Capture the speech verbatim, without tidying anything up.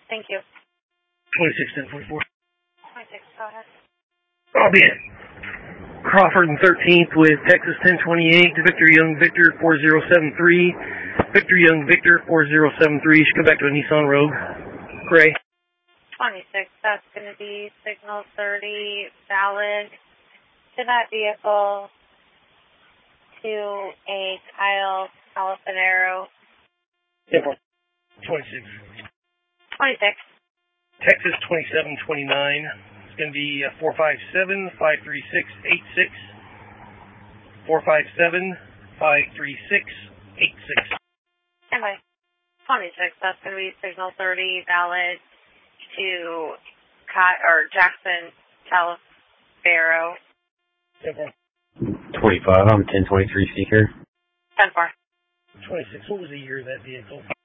Thank you. twenty-six ten forty-four. twenty-six, go ahead. I'll be it. Crawford and thirteenth with Texas ten twenty-eight, Victor Young Victor four zero seven three. Victor Young Victor four zero seven three. Should go back to a Nissan Rogue. Gray. twenty-six, that's going to be signal thirty, valid to that vehicle to a Kyle Calafanero. twenty-six. twenty-six. Texas twenty-seven twenty-nine. It's going to be four five seven, five three six, eight six. four five seven, five three six, eight six. Anyway, twenty-six, that's going to be signal thirty, valid to Ky- or Jackson Calafanero. twenty-five, I'm ten twenty-three Seeker. ten four. twenty-six, what was the year of that vehicle?